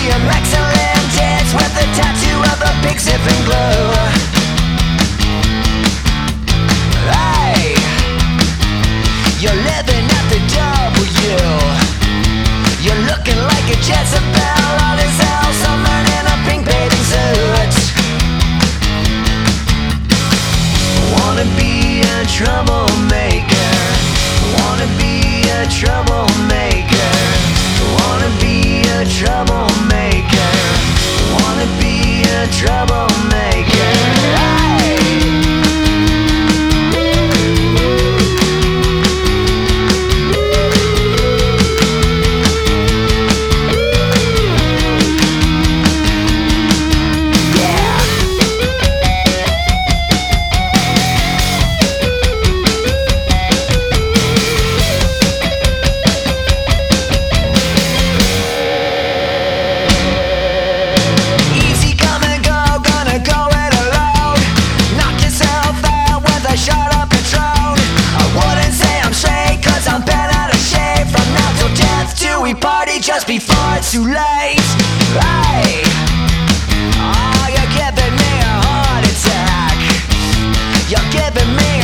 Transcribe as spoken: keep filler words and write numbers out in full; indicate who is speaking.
Speaker 1: Museum excellent hits with the tattoo of a pig sipping glue. Hey, you're living at the W. You're looking like a Jezebel. All this hell, someone in a pink bathing suit. Wanna be a troublemaker. Wanna be a troublemaker. Wanna be a troublemaker. Wanna be a troublemaker. Hey! We party just before it's too late. Hey, oh, you're giving me a heart attack. You're giving me